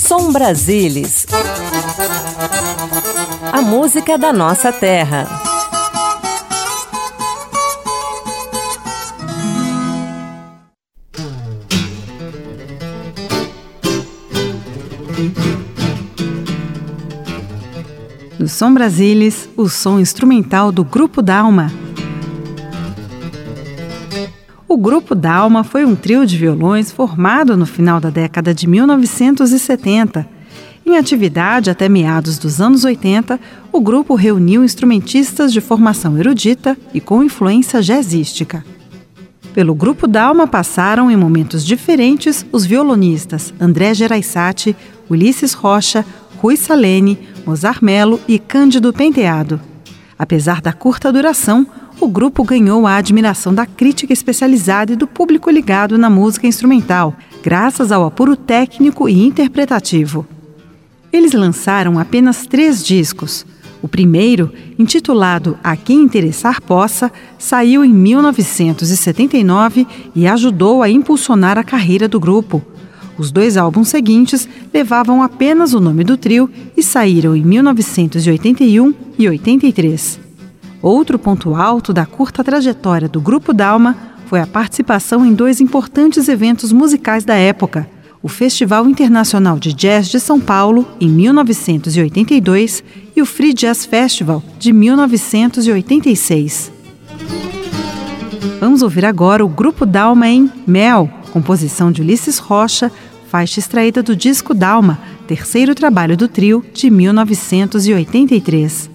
Som Brasilis. A música da nossa terra. No Som Brasilis, o som instrumental do Grupo Dalma. O Grupo Dalma foi um trio de violões formado no final da década de 1970. Em atividade até meados dos anos 80, o grupo reuniu instrumentistas de formação erudita e com influência jazzística. Pelo Grupo Dalma passaram, em momentos diferentes, os violonistas André Gereissati, Ulisses Rocha, Rui Salene, Mozart Mello e Cândido Penteado. Apesar da curta duração, o grupo ganhou a admiração da crítica especializada e do público ligado na música instrumental, graças ao apuro técnico e interpretativo. Eles lançaram apenas 3 discos. O primeiro, intitulado A Quem Interessar Possa, saiu em 1979 e ajudou a impulsionar a carreira do grupo. Os 2 álbuns seguintes levavam apenas o nome do trio e saíram em 1981 e 83. Outro ponto alto da curta trajetória do Grupo Dalma foi a participação em 2 importantes eventos musicais da época: o Festival Internacional de Jazz de São Paulo, em 1982, e o Free Jazz Festival, de 1986. Vamos ouvir agora o Grupo Dalma em Mel, composição de Ulisses Rocha, faixa extraída do disco Dalma, terceiro trabalho do trio, de 1983.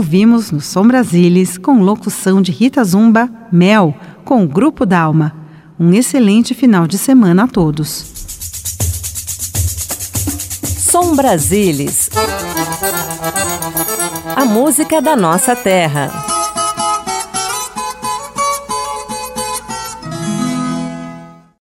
ouvimos no Som Brasilis, com locução de Rita Zumba, Mel, com o Grupo Dalma. Um excelente final de semana a todos. Som Brasilis, a música da nossa terra.